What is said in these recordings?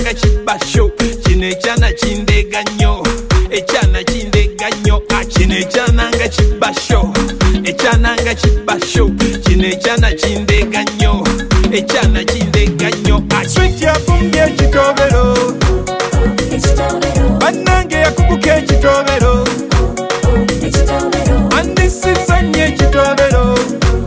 nga kibasho kino ekyana kindega nnyo ekyana kindega nnyo kino ekyana nga kibasho ekyana nga kibasho kino ekyana kindega nnyo ekyana kindega nnyo Sweet yafumbye ekitobero bannange yakubuka ekitobero andisiza nnyo ekitobero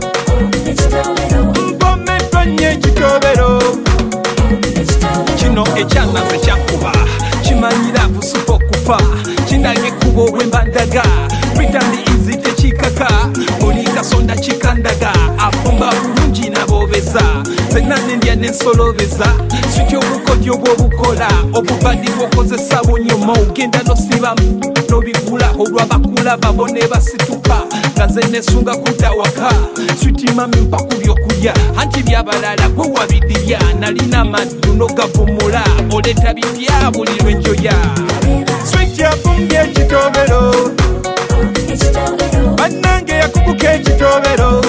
mpomeddwa nnyo ekitobero kino ekyana nze kyakuba kimanyira busupa okufa kindage ekkubo obwembandaga bitandi izi tekikaka oli kasonda kikandaga afumba bulungi nabobeza zenna nendya nensolobeza sitya obukodyo bwobukola obubadi bwokozesa bunyomo ogenda nosibamu nobigula olwabakula babone basituka nga nze nesunga kutawaka switimami mpaku byokulya anti byabalala gwe wabidirya nalina maddu nogavumula oleta bipya buli lwenjoya Sweet yafumbye ekitobero bannange yakubuka ekitobero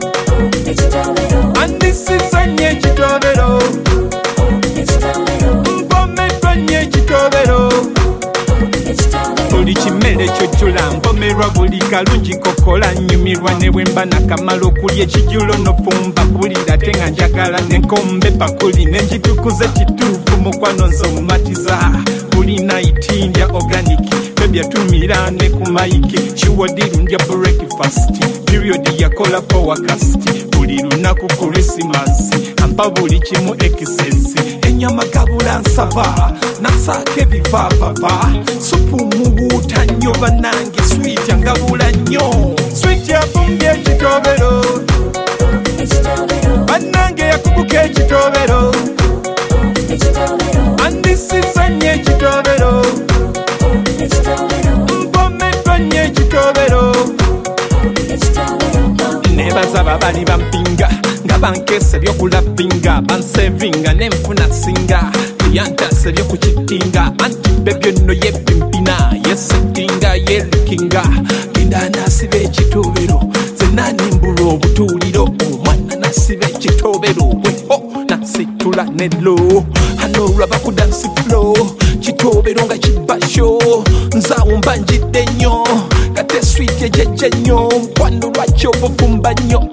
andisiza nnyo ekitobero mpomeddwa nnyo ekitobero buli kimere kyojjula mpomerwa buli kalungi kokola nnyumirwa ne bwe mba nakamala okulya ekijulo nofumba bulira te nga njagala nenkombe pakuli nenjitukuza ekituufu mukwano nze omumatiza buli naiti ndya organiki ebyatumira ne ku mayiki kiwodiru ndya breakfast periodi yakola powakasti buli lunaku kurisimasi ampa buli kimu ekisesi enyama gabula nsaba nasaako ebivaavava supu muwuuta nnyo bannange swiiti angabula nnyo swiiti yafumbye ekitobero bannange yakubuka ekitobero andisiza nnyo ekitobero mpomeddwa nnyo ekitobero nebaza babali bampinga nga bankesa ebyokulapinga bansevinga nenfuna singa yantasa ebyokukitinga anti bebyo nno yepimpina yesettinga yelikinga genda nasiba ekitobero zenna nimbula obutuuliro omwana nasiba ekitobero bweho nasitula nelo hanolwa bakudansi flo kitobero nga kibasho nzaawo mbanjidde nnyo kate swiiti ejejje nnyo nkwano lwaki obufumba nnyo